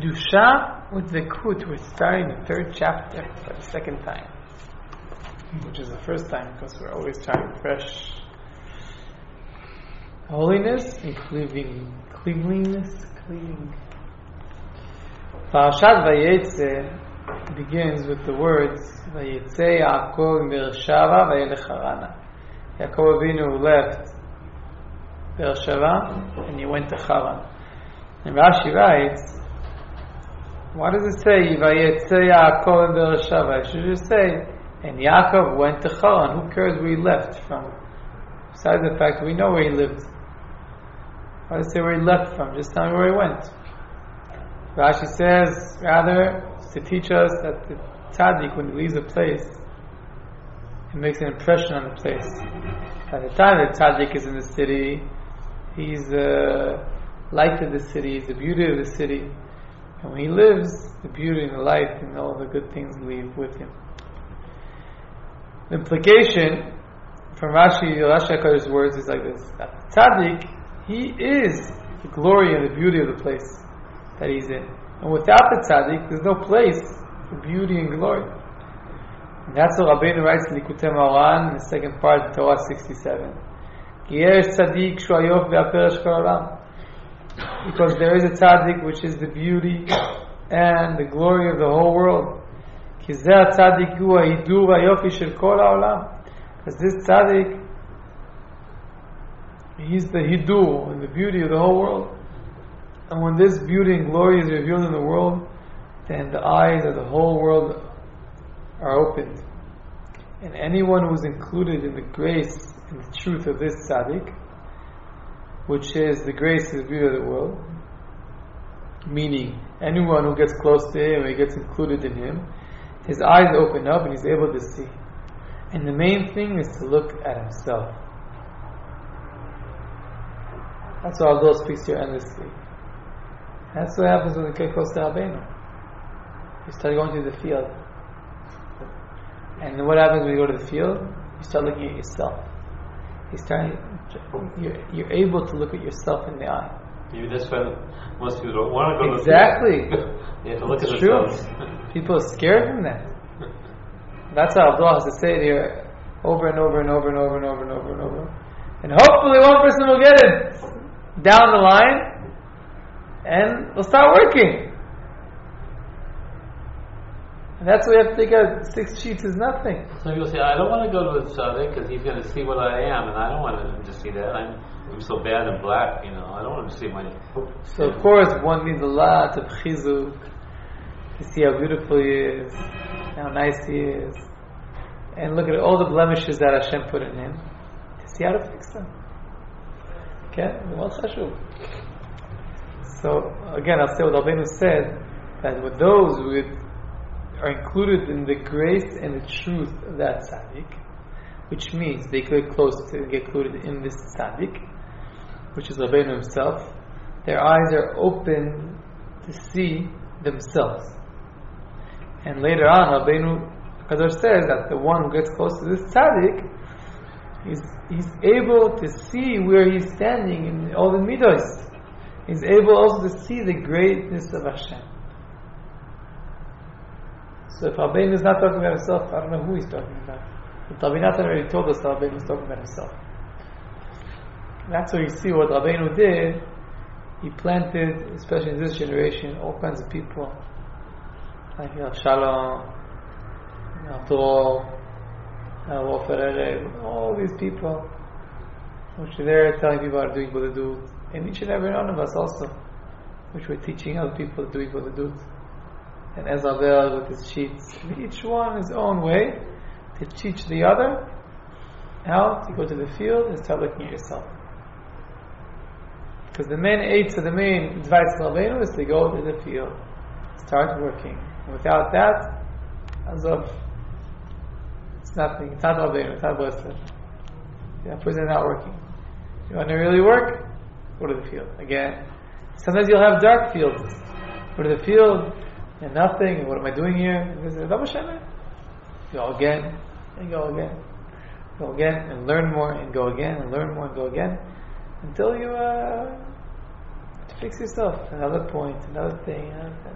Kedusha with Zekut. We're starting the third chapter for the second time, which is the first time because we're always trying fresh holiness and cleanliness. Parashat Vayetze begins with the words Vayetze Yaakov Beersheva Vayelech Harana. Yaakov Avinu left Beersheva and he went to Haran. And Rashi writes, why does it say Vayetze Yaakov Beersheva? It should just say, and Yaakov went to Haran. Who cares where he left from? Besides the fact that we know where he lived. Why does it say where he left from? Just tell me where he went. Rashi says, rather, to teach us that the tzaddik, when he leaves a place, it makes an impression on the place. By the time the tzaddik is in the city, he's the light of the city, he's the beauty of the city. And when he lives, the beauty and the light and all the good things leave with him. The implication from Rashi HaKodesh's words is like this: that the tzaddik, he is the glory and the beauty of the place that he's in. And without the tzaddik, there's no place for beauty and glory. And that's what Rabbeinu writes in Likutei Moharan in the second part of Torah 67. Ki yesh tzaddik shu hayof ve'aperesh kol haolam. Because there is a tzaddik which is the beauty and the glory of the whole world. Ki zeh tzaddik hu hahidur v'hayofi shel kol haolam. Because this tzaddik, he's the hidur and the beauty of the whole world. And when this beauty and glory is revealed in the world, then the eyes of the whole world are opened. And anyone who is included in the grace and the truth of this tzaddik, which is the grace and the beauty of the world, meaning anyone who gets close to him, he gets included in him, his eyes open up and he's able to see. And the main thing is to look at himself. That's why Allah speaks here endlessly. That's what happens when you get close to Rabbeinu. You start going to the field. And then what happens when you go to the field? You start looking at yourself. You're able to look at yourself in the eye. Maybe that's why most people don't want to go exactly. to the field. You have to look it's at true. themselves. People are scared from that. That's how Abdullah has to say it here over and over and over and over and over and over and over. And hopefully one person will get it down the line and it'll start working. And that's why we have to take out 6 sheets is nothing. Some people say, I don't want to go to the tzaddik because he's going to see what I am, and I don't want him to see that. I'm so bad and black, I don't want him to see my... So of course one needs a lot of chizuk to see how beautiful he is, how nice he is, and look at all the blemishes that Hashem put in him, to see how to fix them. Okay? So again, I'll say what Rabbeinu said, that with those who are included in the grace and the truth of that tzaddik, which means they get close to get included in this tzaddik, which is Rabbeinu himself, their eyes are open to see themselves. And later on, Rabbeinu Kadosh says that the one who gets close to this tzaddik, he's able to see where he's standing in all the midos. He's able also to see the greatness of Hashem. So if Rabbeinu is not talking about himself, I don't know who he's talking about. But Rabbi Natan already told us that Rabbeinu is talking about himself. That's where you see what Rabbeinu did. He planted, especially in this generation, all kinds of people. Like Shalom, Abdul, Wolfer, all these people, which are there telling people how to do Ibadut. And each and every one of us also, which we're teaching other people to do Ibadut. And Ezavel with his sheets. Each one his own way to teach the other how to go to the field and start looking at yourself. Because the main aids of the main advice of Rabbeinu is to go to the field, start working. And without that, Azov, it's nothing. It's not Rabbeinu, it's not blessed. That person is not working. You want to really work? Go to the field. Again, sometimes you'll have dark fields. Go to the field and nothing, and what am I doing here? And go again, and go again. Go again, and learn more, and go again, and learn more, and go again. Until you To fix yourself. Another point, another thing.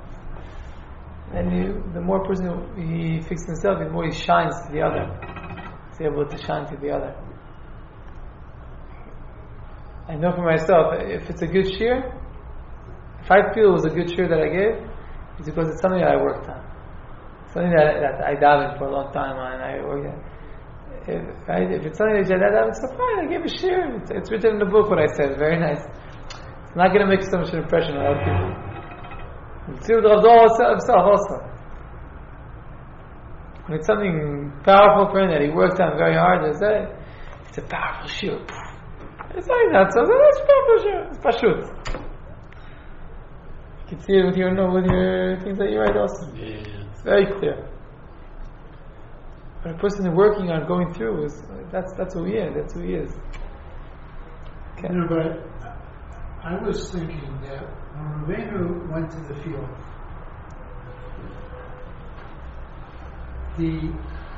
And the more person he fixes himself, the more he shines to the other. He's able to shine to the other. I know for myself, if it's a good shir, if I feel it was a good shir that I gave, it's because it's something that I worked on. Something that I davened for a long time on, and I worked on. If it's something that I davened, so fine, I gave a shir. It's written in the book what I said, very nice. It's not going to make so much an impression on other people. See with Rav himself also. When it's something powerful for him that he worked on very hard, it's a powerful shir. It's like that, so that's powerful shir. It's pashut. You can see it with your things that you write also. Yeah. It's very clear. But a person working on going through that's who he is. That's who he is. Okay. But I was thinking that when Rabbeinu went to the field, he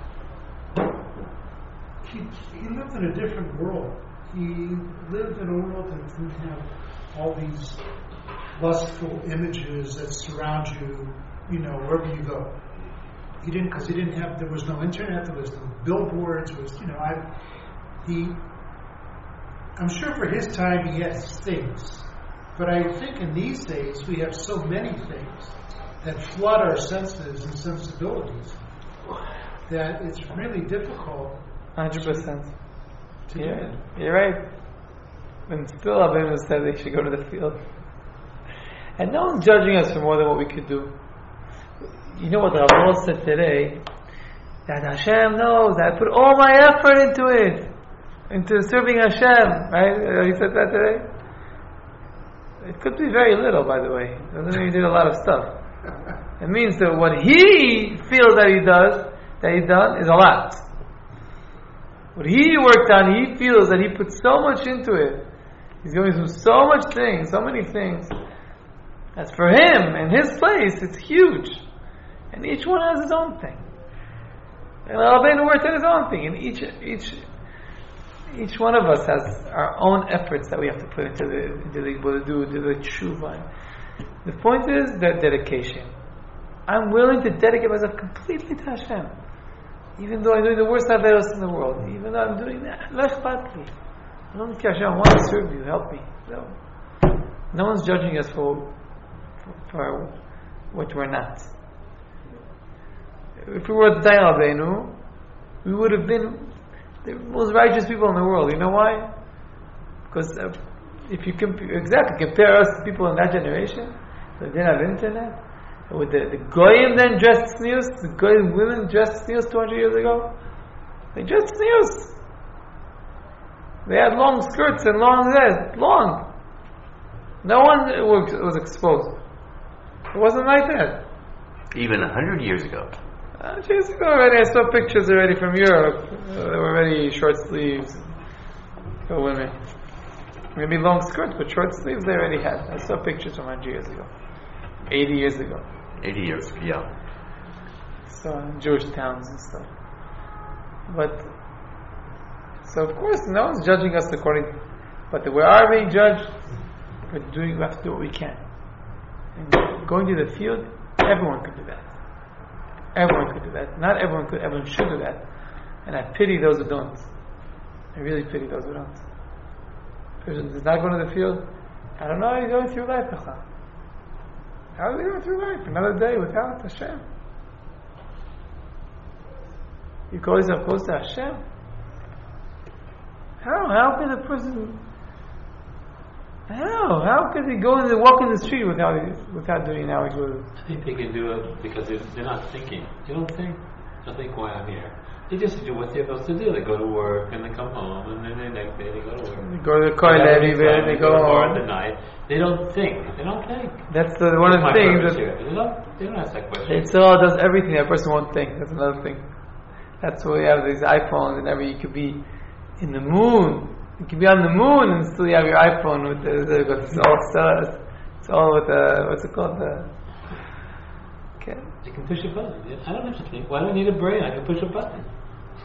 lived in a different world. He lived in a world that didn't have all these lustful images that surround you, wherever you go. There was no internet, there was no billboards, I'm sure for his time he had things. But I think in these days we have so many things that flood our senses and sensibilities that it's really difficult. 100%. Yeah, you're right. And still Rabbeinu said they should go to the field. And no one's judging us for more than what we could do. You know what the Rav said today? That Hashem knows I put all my effort into it. Into serving Hashem. Right? He said that today? It could be very little, by the way. It doesn't mean he did a lot of stuff. It means that what he feels that he's done is a lot. What he worked on, he feels that he put so much into it. He's going through so much things, so many things. As for him, in his place, it's huge. And each one has his own thing. And Rabbeinu worked on his own thing. And each one of us has our own efforts that we have to put into the tshuva. The point is that dedication. I'm willing to dedicate myself completely to Hashem. Even though I'm doing the worst averos in the world. Even though I'm doing that. Lech patli. I don't care, Hashem, I want to serve you. Help me. No one's judging us for what we're not. If we were Dayan Rabbeinu, we would have been the most righteous people in the world. You know why? Because if you compare us to people in that generation that didn't have internet, with the goyim then dressed tznius, the goyim women dressed tznius 200 years ago, they dressed tznius. They had long skirts and long hair, long. No one was exposed. It wasn't like that. Even 100 years ago. 100 years ago already, I saw pictures already from Europe. There were already short sleeves for women. Maybe long skirts, but short sleeves they already had. I saw pictures from 100 years ago. 80 years ago. 80 years, yeah. So in Jewish towns and stuff. So of course, no one's judging us according, but we are being judged. We have to do what we can. And going to the field, everyone could do that. Everyone could do that. Not everyone could. Everyone should do that. And I pity those who don't. I really pity those who don't. If a person does not go to the field, I don't know how he's going through life. How is he going through life? Another day without Hashem. You call yourself close to Hashem? How could a person? How could he go and walk in the street without doing how he goes? I think they can do it because they're not thinking. You don't think. Don't think why I'm here. They just do what they're supposed to do. They go to work and they come home, and then the next day they go to work. They go to the kollel every day. They go home. At the night. They don't think. They don't think. That's one of the things that they don't ask that question. It's all does everything. That person won't think. That's another thing. That's why we have these iPhones and you could be in the moon. You can be on the moon and still you have your iPhone with it's all with what's it called? Okay. You can push a button. I don't have to think. Why do I need a brain? I can push a button.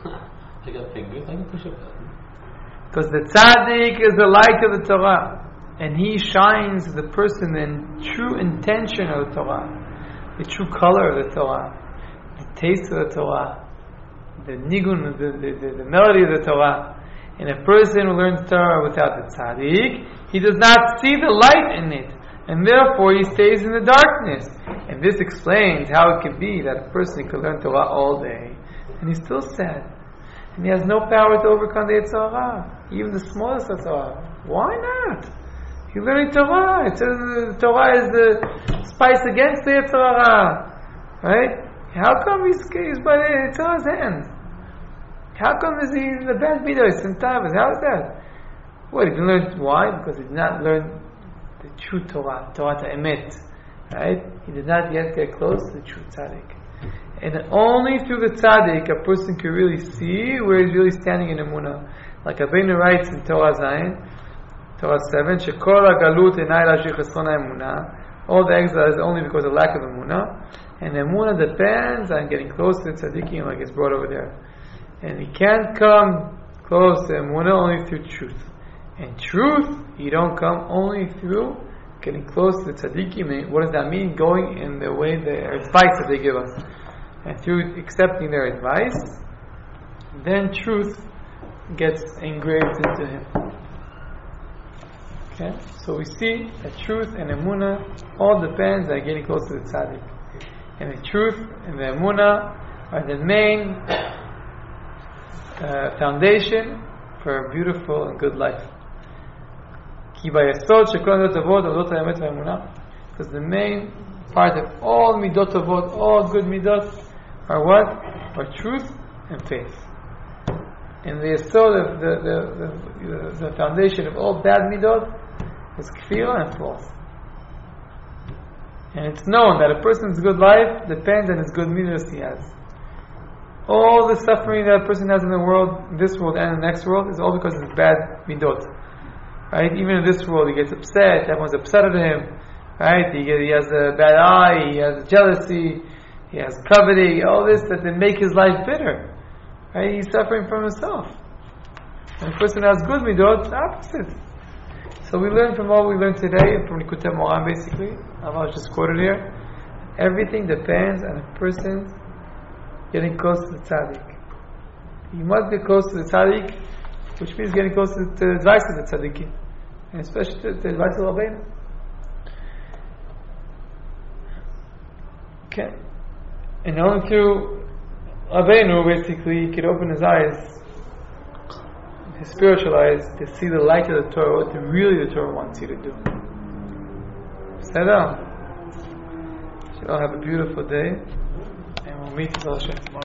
I got fingers. I can push a button. Because the tzaddik is the light of the Torah. and he shines the person the true intention of the Torah, the true color of the Torah, the taste of the Torah, the nigun, the melody of the Torah. And a person who learns Torah without the tzaddik, he does not see the light in it, and therefore he stays in the darkness. And this explains how it could be that a person could learn Torah all day, and he's still sad, and he has no power to overcome the Yetzer Hara, even the smallest of Torah. Why not? He's learning Torah. It says the Torah is the spice against the Yetzer Hara, right? How come he's by the Yetzer Hara's hand? How come is he in the bad midos and tavas? How is that? Well, he didn't learn. Why? Because he did not learn the true Torah, Torah Emet. Right? He did not yet get close to the true tzaddik. And only through the tzaddik a person can really see where he's really standing in emunah. Like Rabbeinu writes in Torah Zayin, Torah 7, Shekol hagalut enai lashich chesrona emunah. All the exile is only because of lack of emunah. And emunah depends on getting close to the tzaddikim, like it's brought over there. And he can't come close to emunah only through truth. And truth, you don't come only through getting close to the tzaddikim. What does that mean? Going in the way, the advice that they give us. And through accepting their advice, then truth gets engraved into him. Okay? So we see that truth and emunah all depends on getting close to the tzaddik. And the truth and the emunah are the main foundation for a beautiful and good life. Because the main part of all midot avot, all good midot, are what? Are truth and faith. And the yesod of the foundation of all bad midot is kfira and false. And it's known that a person's good life depends on his good midot he has. All the suffering that a person has in the world, this world and the next world, is all because of his bad midot. Right? Even in this world, he gets upset. Everyone's upset at him. Right? He has a bad eye. He has jealousy. He has coveting. All this that make his life bitter. Right? He's suffering from himself. And a person who has good midot, it's the opposite. So we learn from what we learned today, from Likutei Moharan basically. Allah just quoted here. Everything depends on a person getting close to the tzaddik. You must get close to the tzaddik, which means getting close to the advice of the tzaddikim, and especially the advice of Rabbeinu. Okay. And only through Rabbeinu, basically, he could open his eyes, his spiritual eyes, to see the light of the Torah, what really the Torah wants you to do. Shalom. Shall have a beautiful day, and we'll meet with Hashem tomorrow.